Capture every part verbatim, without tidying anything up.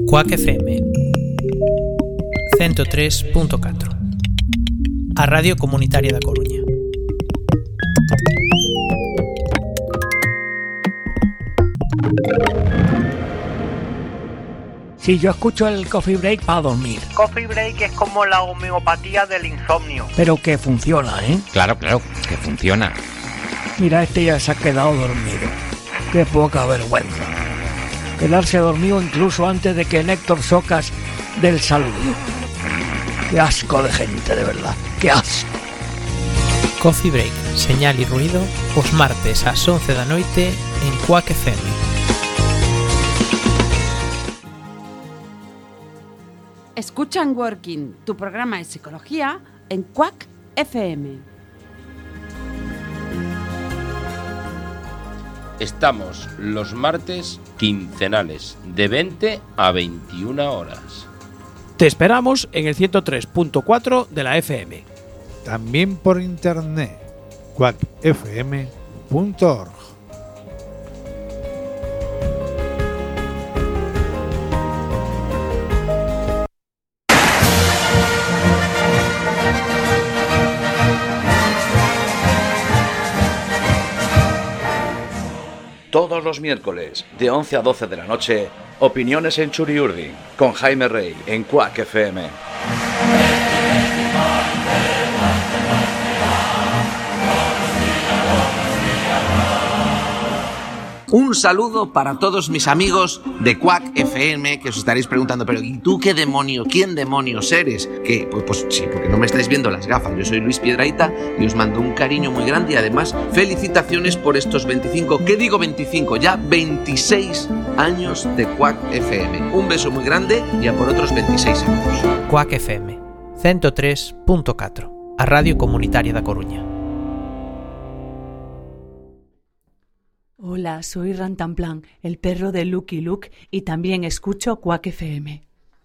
Cuac F M cento tres punto catro, a Radio Comunitaria da Coruña. Sí, yo escucho el Coffee Break para dormir. Coffee Break es como la homeopatía del insomnio. Pero que funciona, ¿eh? Claro, claro, que funciona. Mira, este ya se ha quedado dormido. Qué poca vergüenza. Quedarse dormido incluso antes de que Néctor Socas dé el saludo. Qué asco de gente, de verdad. Qué asco. Coffee Break, señal e ruido, os martes ás once da noite en Cuac F M. Escuchan Working, tu programa de psicología en Cuac F M. Estamos los martes quincenales de veinte a veintiuna horas. Te esperamos en el ciento tres punto cuatro de la F M. También por internet, cuac f m punto org. Todos los miércoles, de once a doce de la noche, Opiniones en Churiurdi, con Jaime Rey, en Cuac F M. Un saludo para todos mis amigos de Cuac F M, que os estaréis preguntando, pero ¿y tú qué demonio, quién demonios eres? Que pues, pues sí, porque no me estáis viendo las gafas. Yo soy Luis Piedrahita y os mando un cariño muy grande y además felicitaciones por estos veinticinco, ¿qué digo veinticinco? Ya veintiséis años de Cuac F M. Un beso muy grande y a por otros veintiséis años. Cuac F M cento tres punto catro, a Radio Comunitaria da Coruña. Hola, soy Rantanplan, el perro de Lucky Luke, y también escucho Cuac F M.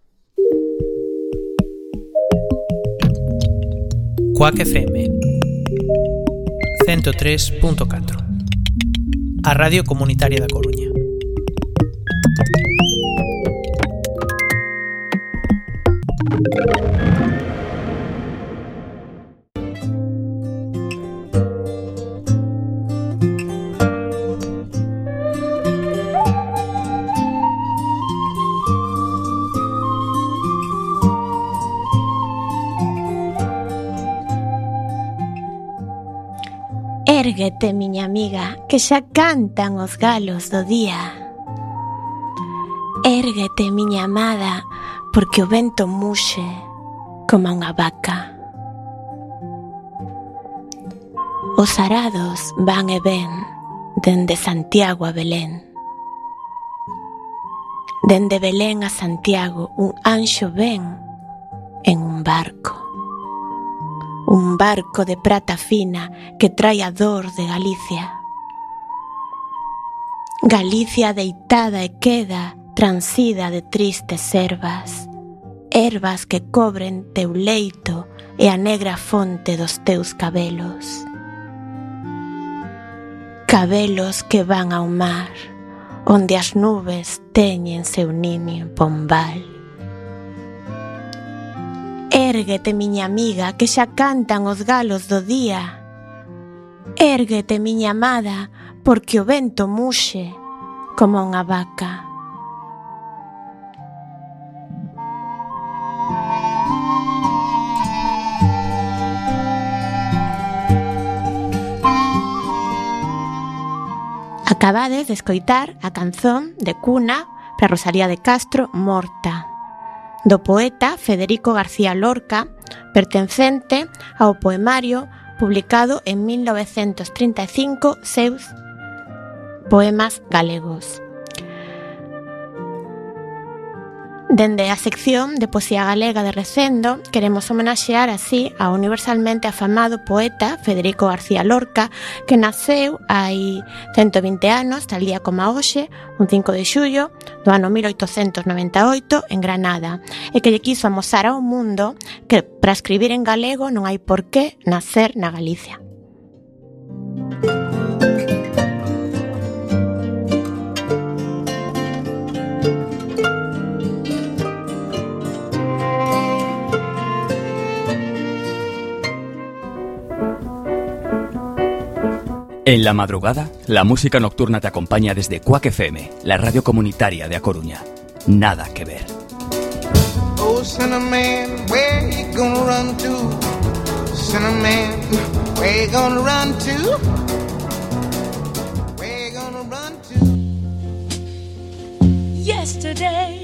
Cuac F M cento tres punto catro, a Radio Comunitaria da Coruña. Érguete, miña amiga, que xa cantan os galos do día. Érguete, miña amada, porque o vento muxe como unha vaca. Os arados van e ven dende Santiago a Belén. Dende Belén a Santiago un anxo ven en un barco. Un barco de prata fina que trae a dor de Galicia. Galicia deitada e queda transida de tristes ervas, ervas que cobren teu leito e a negra fonte dos teus cabelos. Cabelos que van ao mar, onde as nubes teñen seu niño en Pombal. Érguete, miña amiga, que xa cantan os galos do día. Érguete, miña amada, porque o vento muxe como unha vaca. Acabades de escoitar a canzón de cuna para Rosalía de Castro, Morta, do poeta Federico García Lorca, pertencente ao poemario publicado en mil novecentos trinta e cinco, seus Poemas Galegos. Dende a sección de Poesía Galega de Recendo, queremos homenaxear así ao universalmente afamado poeta Federico García Lorca, que naceu hai ciento vinte anos, tal día como hoxe, un cinco de xullo do ano mil oitocentos noventa e oito, en Granada, e que lle quiso amosar ao mundo que para escribir en galego non hai por que nacer na Galicia. En la madrugada, la música nocturna te acompaña desde Quack F M, la radio comunitaria de A Coruña. Nada que ver. Oh, Cinnamon, where you gonna run to? Cinnamon, where you gonna run to? Where you gonna run to? Yesterday.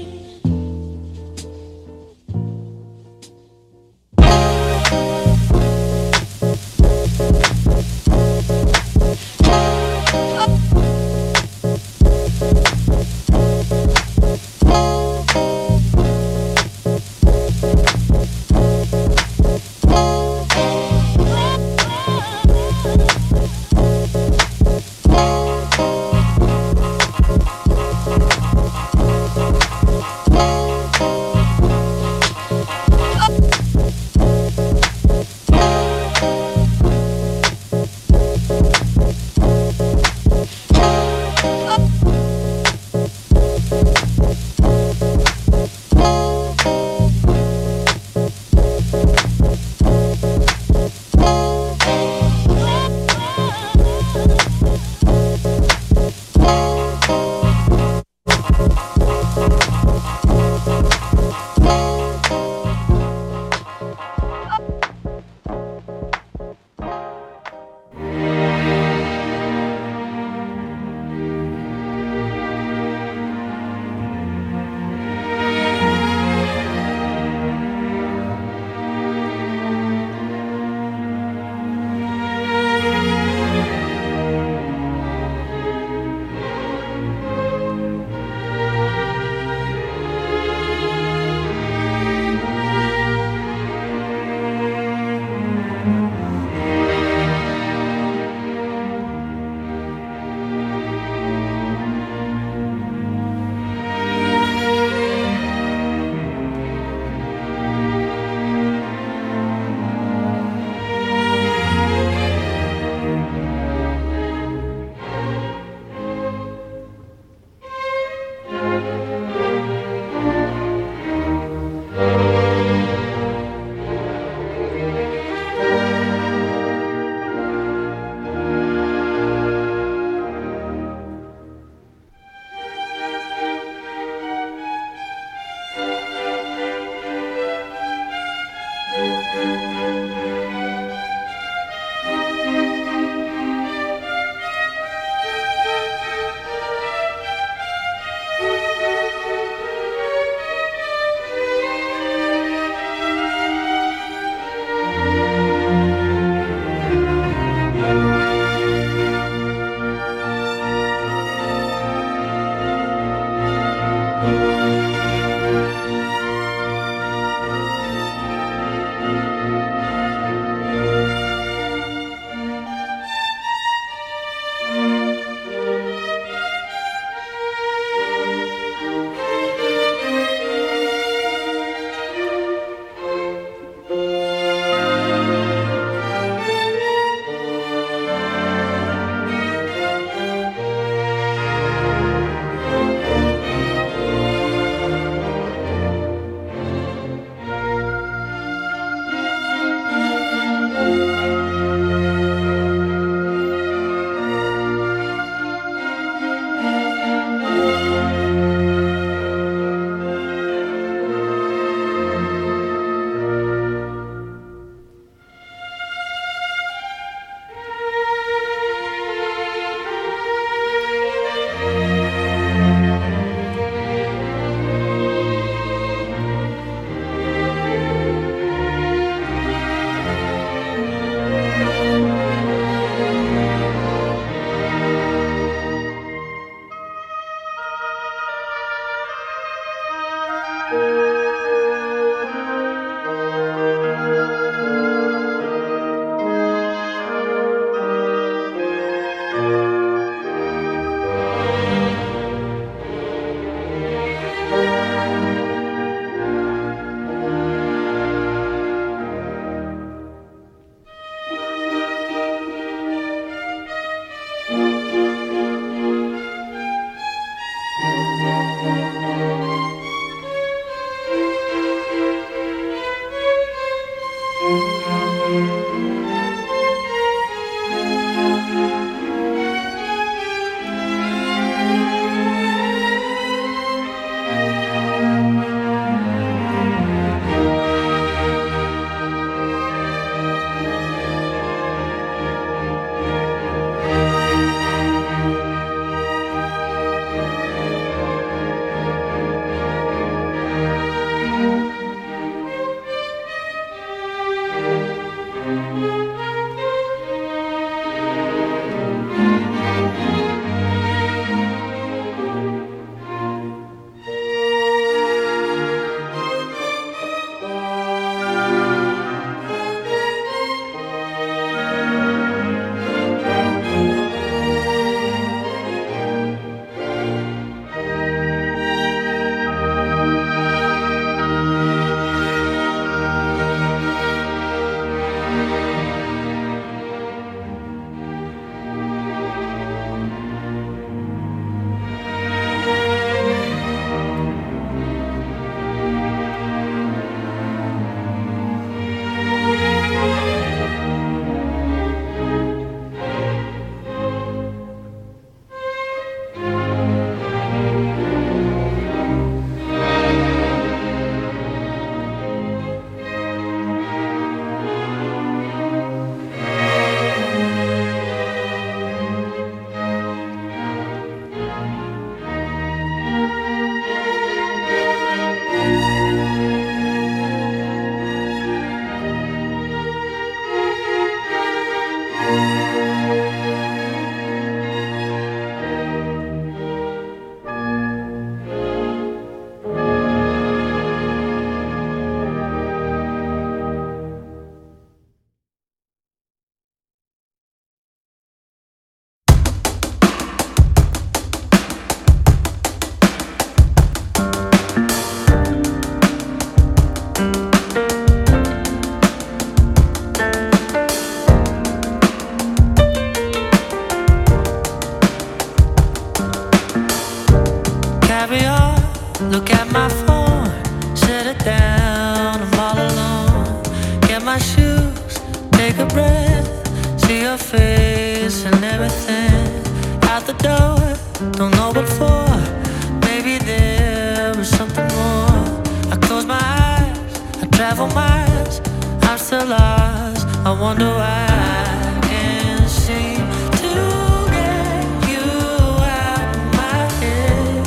carry on, look at my phone, set it down, I'm all alone. Get my shoes, take a breath, see your face and everything. Out the door, don't know what for, maybe there was something more. I close my eyes, I travel miles, I'm still lost, I wonder why I can't seem to get you out of my head.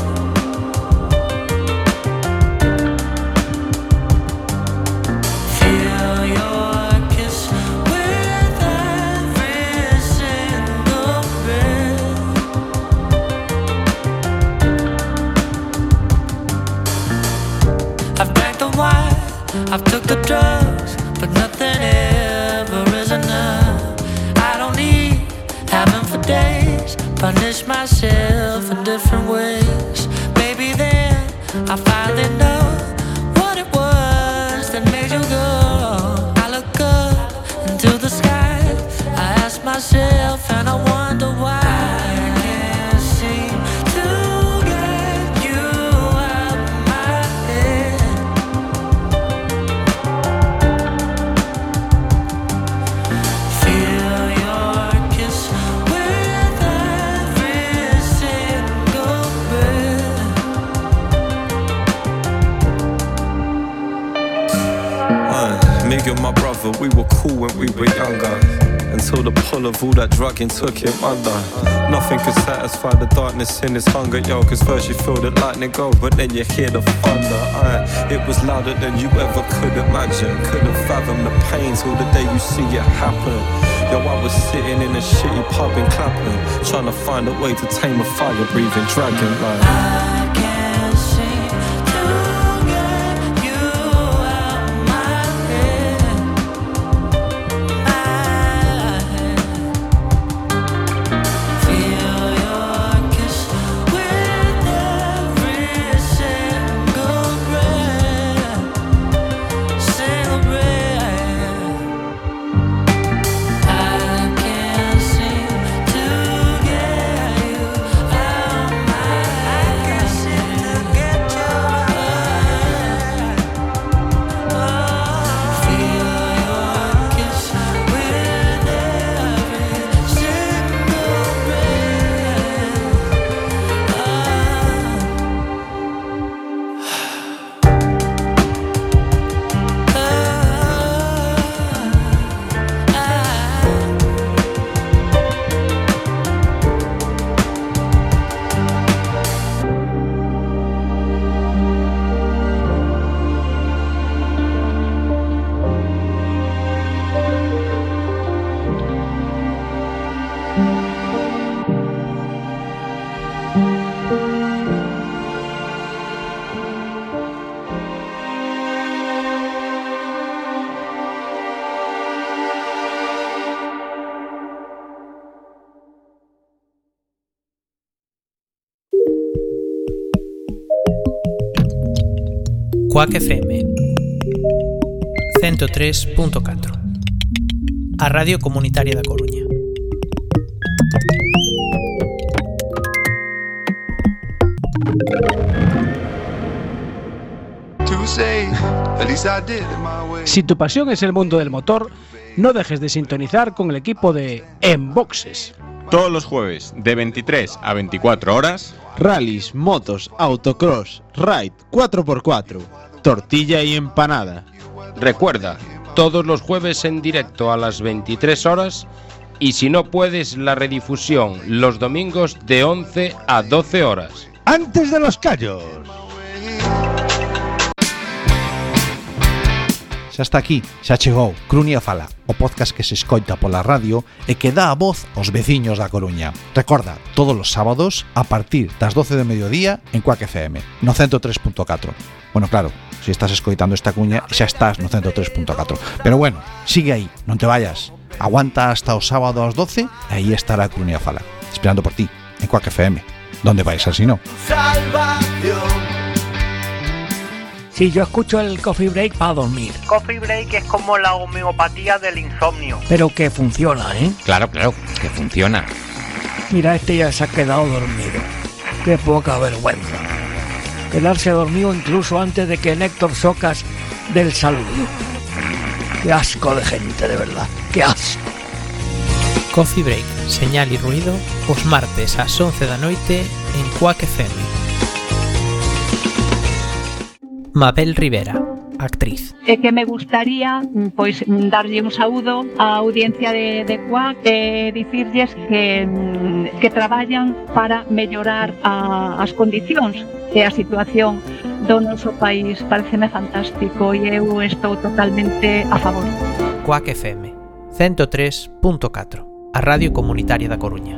Feel your kiss with every single breath. I've drank the wine, I've took the drugs, but nothing ever is enough. I don't need heaven for days, punish myself in different ways. Maybe then I finally know what it was that made you go. I look up into the sky, I ask myself and I wonder why I can't seem to get you out of my head. Feel your kiss with every single breath. Uh, me and my brother, we were cool when we were younger, until the pull of all that drugging took him under. Nothing could satisfy the darkness in his hunger, yo. Cause first you feel the lightning go, but then you hear the thunder. uh, It was louder than you ever could imagine. Couldn't fathom the pain till the day you see it happen. Yo, I was sitting in a shitty pub in Clapham, trying to find a way to tame a fire-breathing dragon like I can't seem to get you out of my head. My head. Feel your kiss with every single breath, single breath. I can't seem to get you out of my head. I can't seem to get you out. Feel your kiss with every single Quack F M ciento tres punto catro, a Radio Comunitaria da Coruña. Si tu pasión es el mundo del motor, no dejes de sintonizar con el equipo de En Boxes. Todos los jueves, de veintitrés a veinticuatro horas, rallies, motos, autocross, ride, cuatro por cuatro, tortilla y empanada. Recuerda, todos los jueves en directo a las veintitrés horas y si no puedes, la redifusión los domingos de once a doce horas. Antes de los callos. Xa está aquí, xa chegou Crunia Fala, o podcast que se escoita pola radio e que dá a voz aos veciños da Coruña. Recorda, todos os sábados a partir das doce do mediodía en Quack F M, no ciento tres punto catro. Bueno, claro, se estás escoitando esta cuña xa estás no ciento tres punto catro. Pero bueno, sigue aí, non te vayas. Aguanta hasta o sábado ás doce e aí estará Crunia Fala, esperando por ti, en Quack F M. ¿Dónde vais así no? Salvación. Sí, yo escucho el coffee break para dormir. Coffee break es como la homeopatía del insomnio. Pero que funciona, ¿eh? Claro, claro, que funciona. Mira, este ya se ha quedado dormido. Qué poca vergüenza. El Ar se dormió incluso antes de que Néctor Socas del saludo. Qué asco de gente, de verdad. Qué asco. Coffee Break, señal y ruido, os martes ás once da noite en Quack F M. Mabel Rivera, actriz. E que me gustaría pois darlle un saúdo á audiencia de, de Quack e dicirlles que, que traballan para mellorar a, as condicións e a situación do noso país. Pareceme fantástico e eu estou totalmente a favor. Quack F M, ciento tres punto catro, a Radio Comunitaria da Coruña.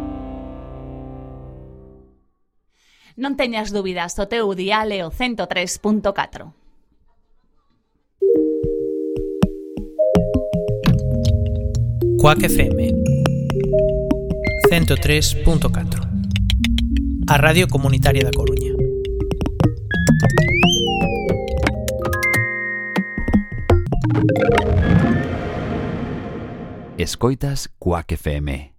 Non teñas dúbidas, o teu dial é o ciento tres punto catro. Quack F M ciento tres punto catro, a Radio Comunitaria da Coruña. Escoitas Quack F M.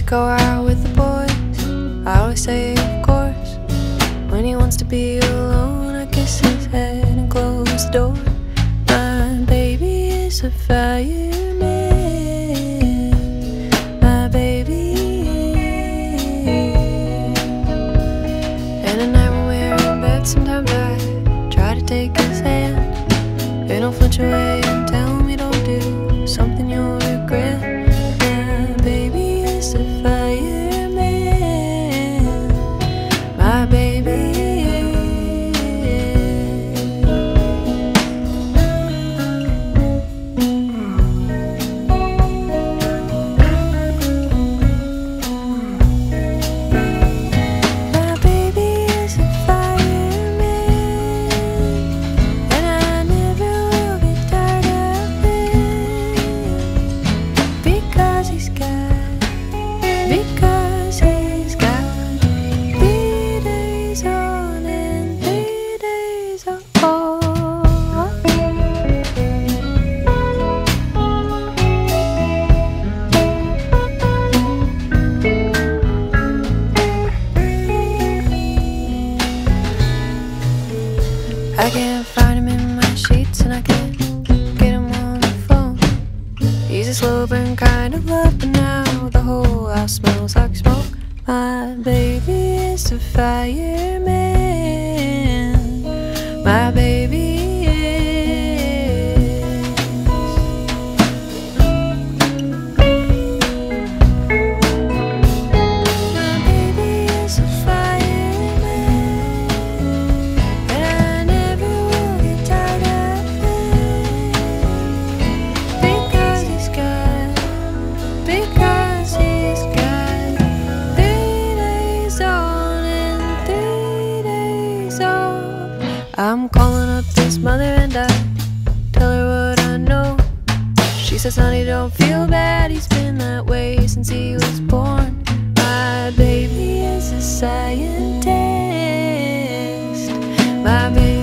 go out with the boys? I always say of course. When he wants to be alone, I kiss his head and close the door. My baby is a fireman. My baby. And at night when we're in bed, sometimes I try to take his hand, and he'll flinch away and tell me don't do something you'll regret. My baby is a fireman. My baby. I can't find him in my sheets and I can't get him on the phone. He's a slow burn kind of love, but now the whole house smells like smoke. My baby is a fireman. My baby I'm calling up this mother and I tell her what I know. She says, honey, don't feel bad. He's been that way since he was born. My baby is a scientist. My baby.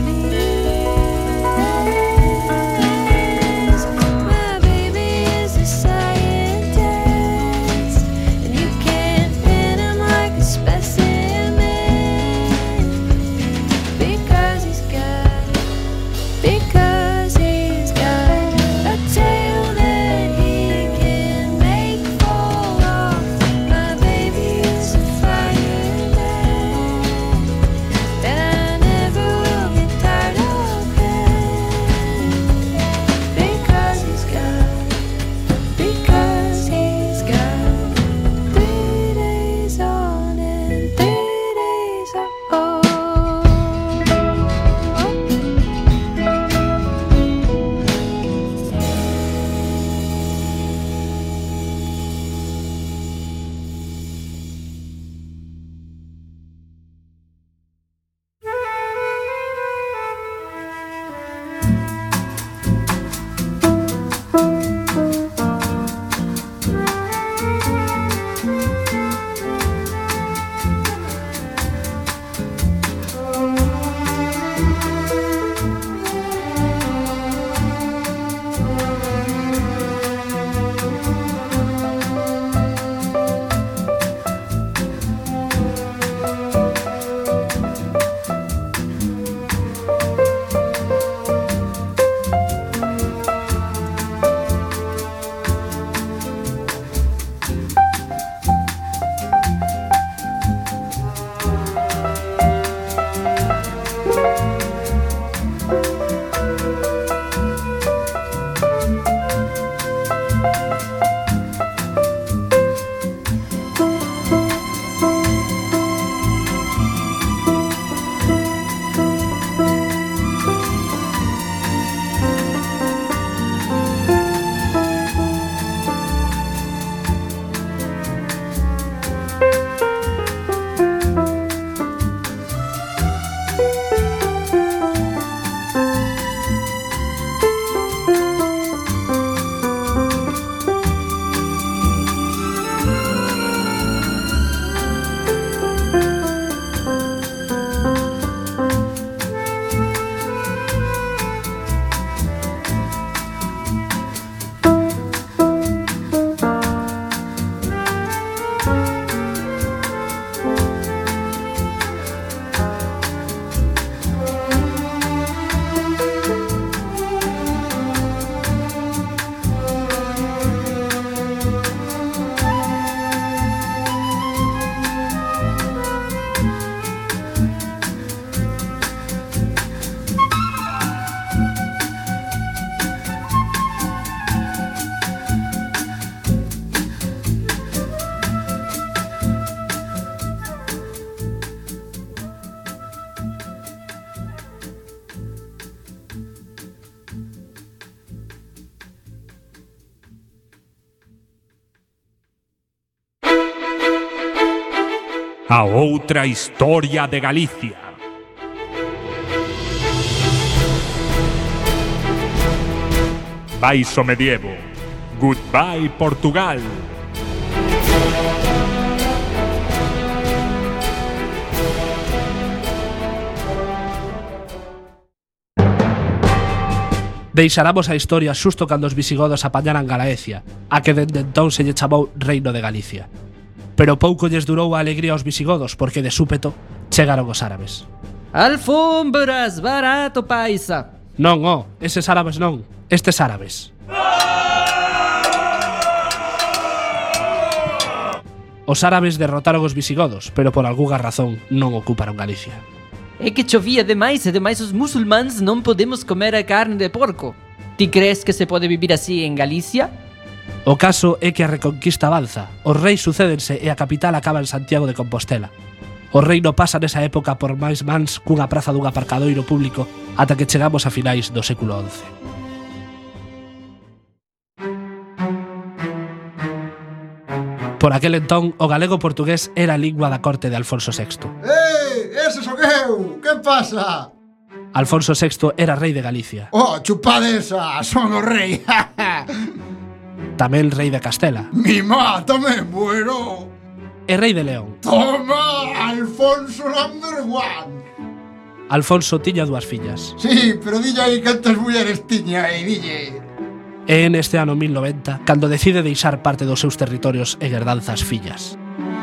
a outra historia de Galicia. Baixo medievo. Goodbye, Portugal. Deixaramos a historia xusto cando os visigodos apañaran Galaecia, a que dende entón se lle chamou Reino de Galicia. Pero pouco lles durou a alegría aos visigodos porque de súpeto chegaron os árabes. Alfombras, barato, paisa. Non, oh, eses árabes non, estes árabes. Os árabes derrotaron os visigodos, pero por algunha razón non ocuparon Galicia. É que chovía demais e demais os musulmáns non podemos comer a carne de porco. Ti crees que se pode vivir así en Galicia? O caso é que a reconquista avanza, os reis sucédense e a capital acaba en Santiago de Compostela. O reino pasa nesa época por máis mans cunha praza dun aparcadoiro público ata que chegamos a finais do século once. Por aquel entón, o galego-portugués era a lingua da corte de Alfonso sexto. Ei, ese son eu! Que pasa? Alfonso sexto era rei de Galicia. Oh, chupade esa, son o rei. Tamén rei de Castela. Mi má, tamén bueno. E rei de León. Toma, Alfonso number one. Alfonso tiña dúas fillas. Sí, pero dille aí cantas mulleres tiña e dille. E en este ano mil noventa, cando decide deixar parte dos seus territorios en herdanza as fillas.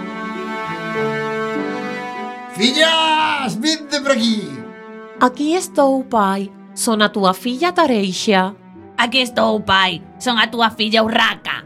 Fillas, vinte por aquí. Aquí estou, pai. Son a túa filla Tareixa. Aquí estou, pai. Son a túa filla Urraca.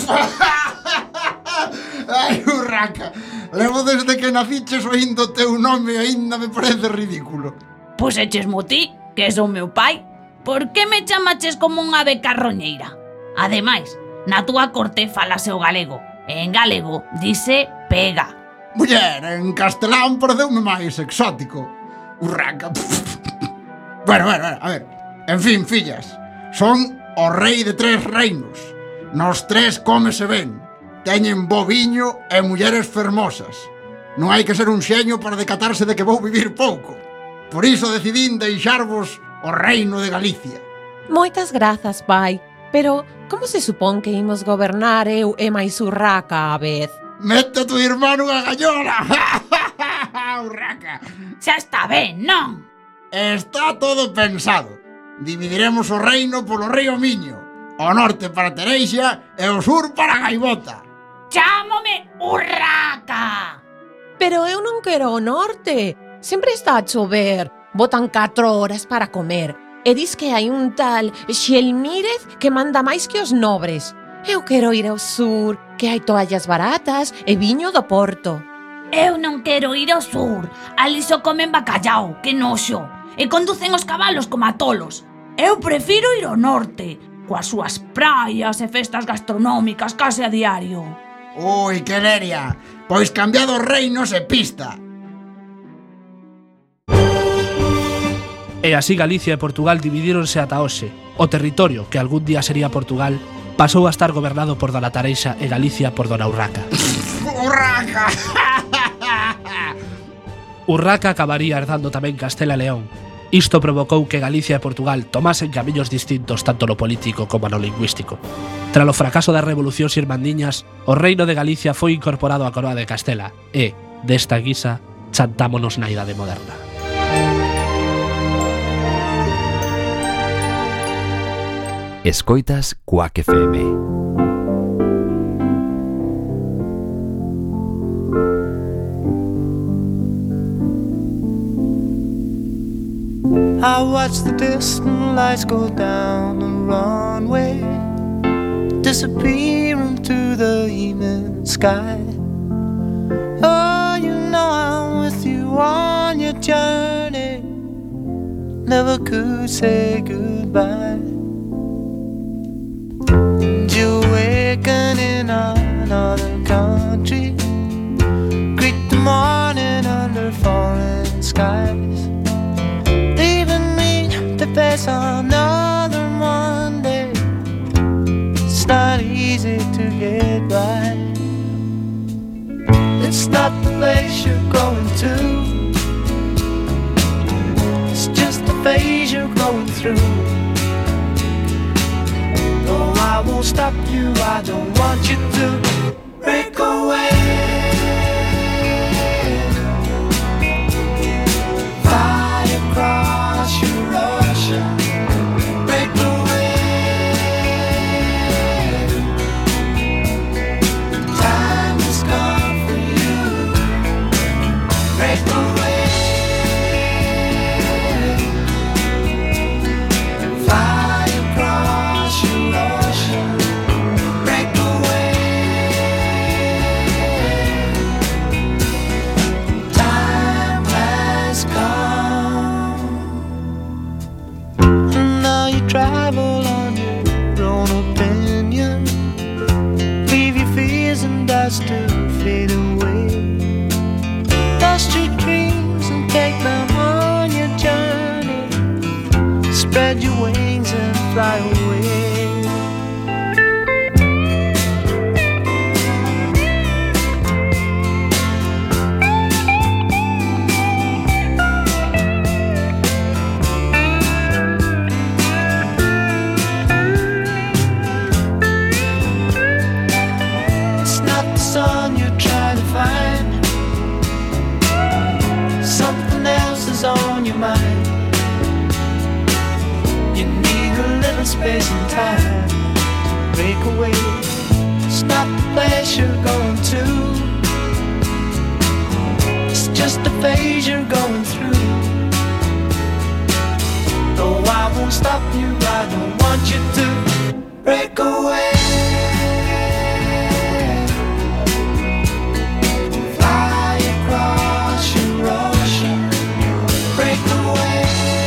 Ai, Urraca. Levo desde que naciches oindo o teu nome e aínda me parece ridículo. Pois echesmo ti, que és o meu pai. Por que me chamaches como unha ave carroñeira? Ademais, na túa corte falase o galego. E en galego dice pega. Muller, en castelán pareceume máis exótico. Urraca. Bueno, bueno, bueno, a ver. En fin, fillas, son o rei de tres reinos. Nos tres cómese ben. Teñen bo viño e mulleres fermosas. Non hai que ser un xeño para decatarse de que vou vivir pouco. Por iso decidín deixarvos o reino de Galicia. Moitas grazas, pai. Pero como se supón que imos gobernar eu e máis Urraca a vez? Mete a tu irmán unha gallola. Urraca. Xa está ben, non? Está todo pensado. Dividiremos o reino polo río Miño. O norte para Tareixa e o sur para Gaivota. Chámome Urraca. Pero eu non quero o norte. Sempre está a chover. Botan catro horas para comer. E dis que hai un tal Xelmírez que manda máis que os nobres. Eu quero ir ao sur, que hai toallas baratas e viño do Porto. Eu non quero ir ao sur. Ali só comen bacallao, que noxo. E conducen os cabalos como a tolos. Eu prefiro ir ao norte, coas súas praias e festas gastronómicas case a diario. Ui, que leria. Pois cambiado reinos e pista. E así Galicia e Portugal dividíronse ata hoxe. O territorio, que algún día sería Portugal, pasou a estar gobernado por Dona Tareixa e Galicia por Dona Urraca. Urraca! Urraca acabaría herdando tamén Castela e León. Isto provocou que Galicia e Portugal tomasen camiños distintos tanto no político como no lingüístico. Tras o fracaso das revolucións irmandiñas, o reino de Galicia foi incorporado á coroa de Castela e, desta guisa, chantámonos na idade moderna. Escoitas Quack F M. I watch the distant lights go down the runway, disappear into the evening sky. Oh, you know I'm with you on your journey, never could say goodbye. You awaken in another country, greet the morning under foreign skies, leaving me to face another Monday. It's not easy to get by. It's not the place you're going to. It's just the phase you're going through. Though I won't stop you, I don't want you to break away. Fly across your ocean. Break away. Time has come for you. Break away. Fly across your ocean. Break away. Time has come. And now you travel on your own opinion. Leave your fears and dust to fade away. Dust your dreams and take them on your journey. Spread your wings and fly away. It's not the sun you're trying to find. Something else is on your mind. You need a little space and time to break away. It's not the place you're going to. It's just the phase you're going through. Though I won't stop you, I don't want you to break away. Fly across your ocean. Break away.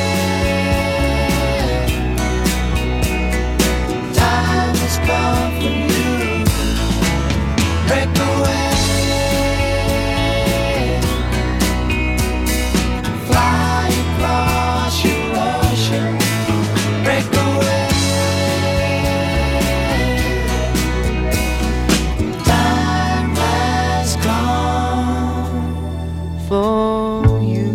Time has come for you. Break away. Fly across your ocean. Break away. Time has come for you.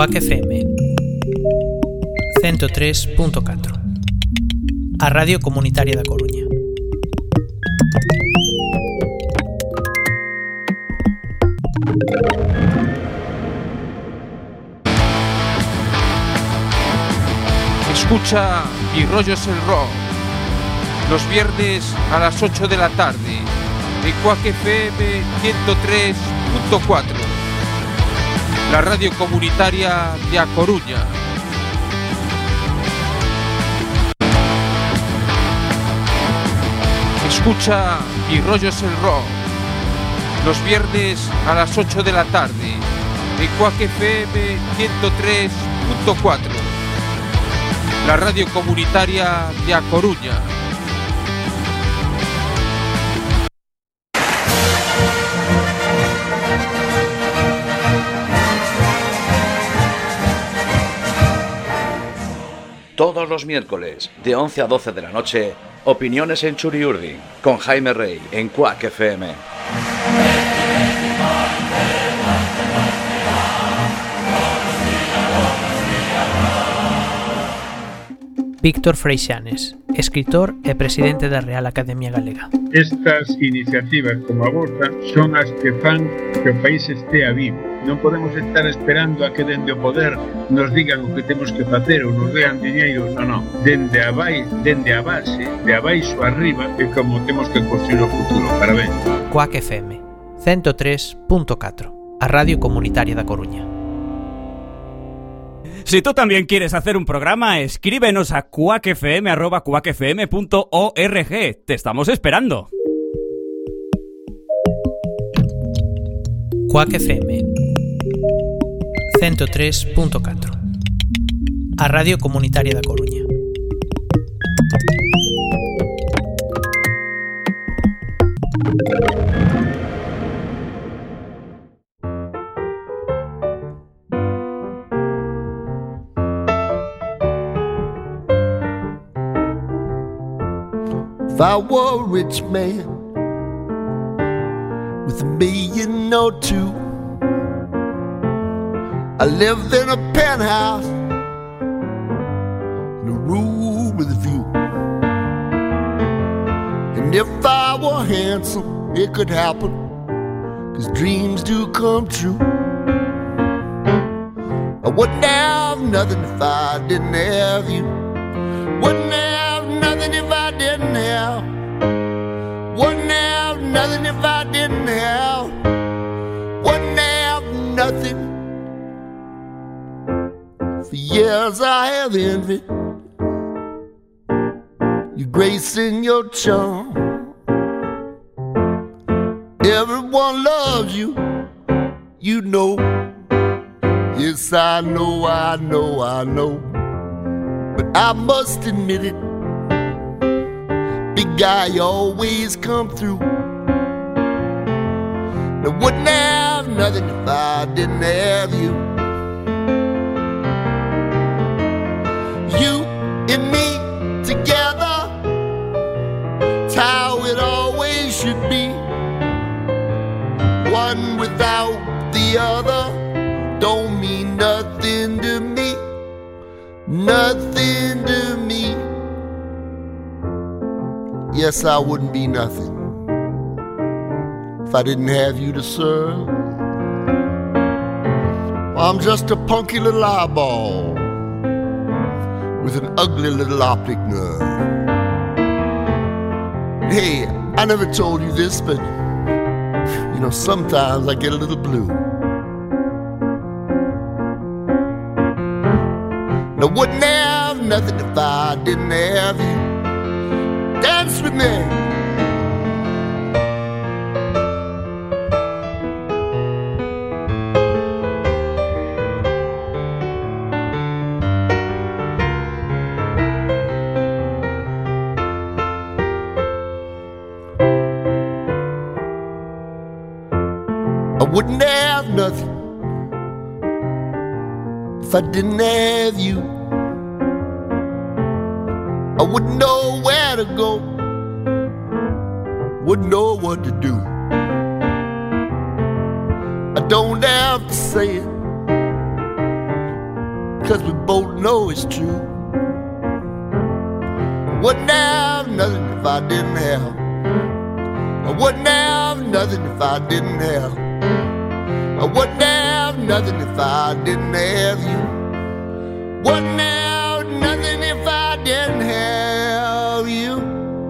Quack F M cento tres punto catro, a Radio Comunitaria da Coruña. Escucha Mi rollo es el rock los viernes a las ocho de la tarde en Quack F M ciento tres punto cuatro, la radio comunitaria de A Coruña. Escucha Mi rollo es el rock los viernes a las ocho de la tarde en Quack F M ciento tres punto cuatro, la radio comunitaria de A Coruña. Todos los miércoles, de once a doce de la noche, Opiniones en Churiurdi, con Jaime Rey, en Quack F M. Víctor Freixanes, escritor e presidente da Real Academia Galega. Estas iniciativas como a vosa son as que fan que o país estea vivo. Non podemos estar esperando a que dende o poder nos digan o que temos que facer ou nos dean diñeiro. Non, non. Dende a, bai, dende a base, de abaixo arriba, é como temos que construir o futuro. Parabéns. Quack F M cento tres punto catro, a Radio Comunitaria da Coruña. Si tú también quieres hacer un programa, escríbenos a quackfm arroba quackfm punto org. Te estamos esperando. Quack F M cento tres punto catro, a Radio Comunitaria da Coruña. If I were a rich man with a million or two, I lived in a penthouse in a room with a view. And if I were handsome, it could happen, 'cause dreams do come true. I wouldn't have nothing if I didn't have you. Wouldn't have nothing if I didn't have. Wouldn't have nothing if I didn't have. Wouldn't have nothing. For years I have envied your grace and your charm. Everyone loves you, you know. Yes, I know, I know, I know. But I must admit it, big guy, you always come through. I wouldn't have nothing if I didn't have you. You and me together, it's how it always should be. One without the other don't mean nothing to me. Nothing to me. Yes, I wouldn't be nothing if I didn't have you to serve. I'm just a punky little eyeball with an ugly little optic nerve. Hey, I never told you this, but you know, sometimes I get a little blue. I wouldn't have nothing if I didn't have you. Dance with me. I wouldn't have nothing if I didn't have you. I wouldn't know where to go, wouldn't know what to do. I don't have to say it, 'cause we both know it's true. Wouldn't have nothing if I didn't have. I wouldn't have nothing if I didn't have. I wouldn't have nothing if I didn't have you. Wouldn't have nothing if I didn't have you.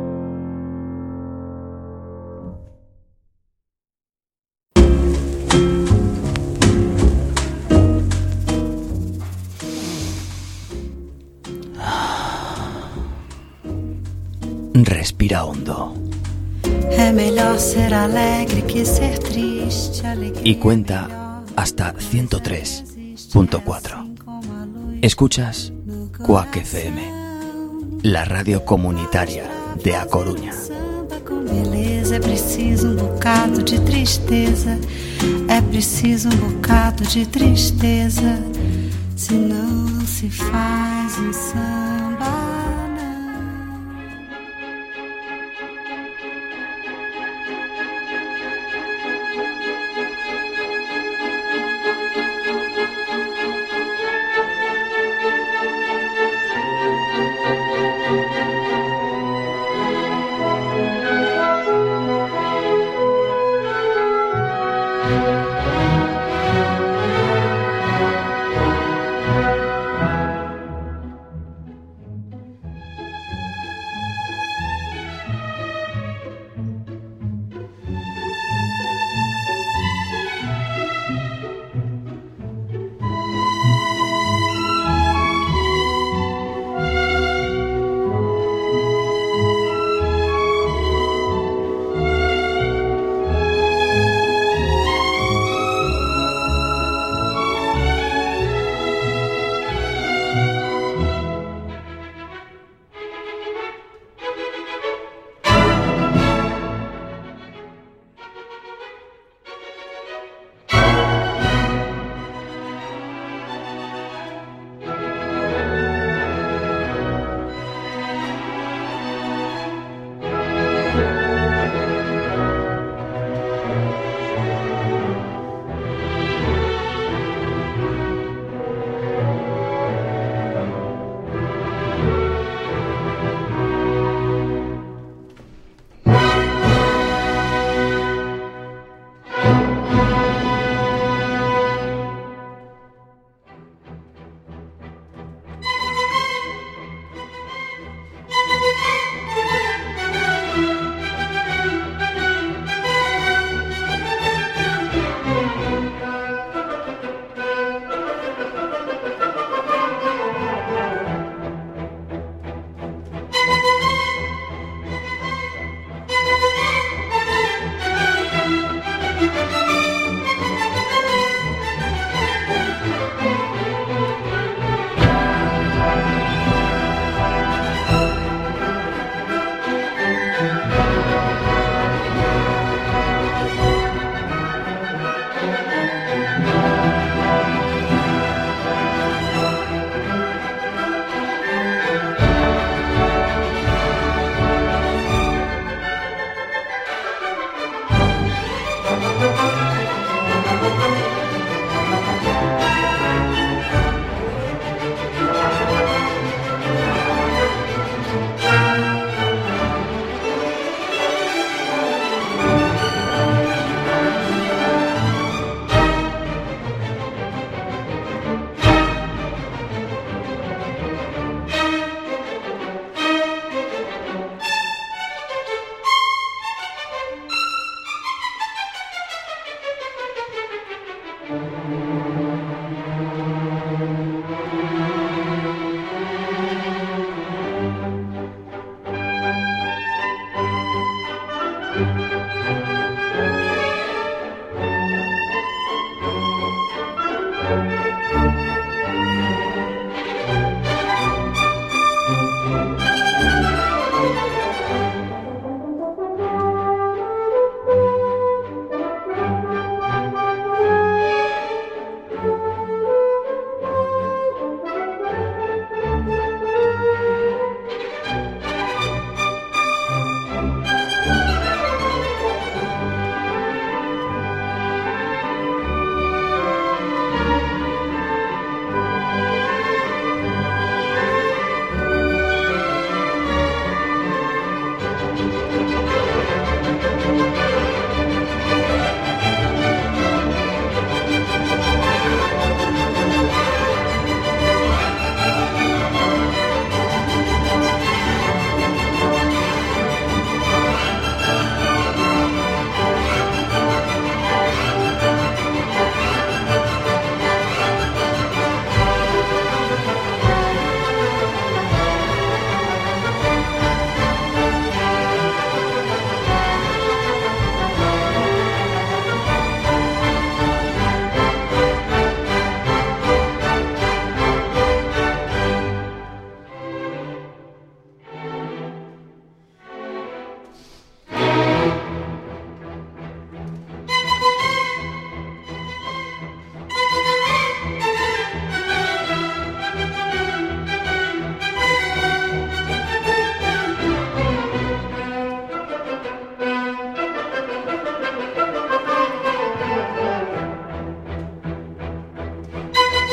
Respira hondo. É melhor ser alegre que ser triste. Y cuenta hasta ciento tres punto cuatro. Escuchas Quack F M, la radio comunitaria de A Coruña. Com beleza é preciso um bocado de tristeza. É preciso um bocado de tristeza. Senão não se faz um samba.